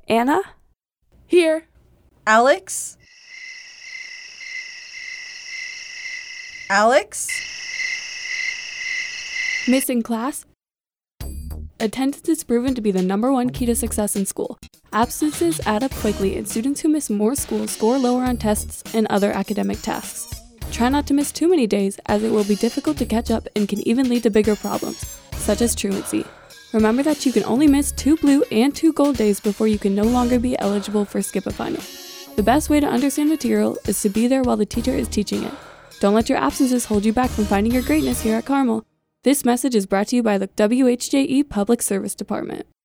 Anna? Here. Alex? Alex? Missing class? Attendance is proven to be the #1 key to success in school. Absences add up quickly, and students who miss more school score lower on tests and other academic tasks. Try not to miss too many days, as it will be difficult to catch up and can even lead to bigger problems, such as truancy. Remember that you can only miss 2 blue and 2 gold days before you can no longer be eligible for Skip-a-Final. The best way to understand material is to be there while the teacher is teaching it. Don't let your absences hold you back from finding your greatness here at Carmel. This message is brought to you by the WHJE Public Service Department.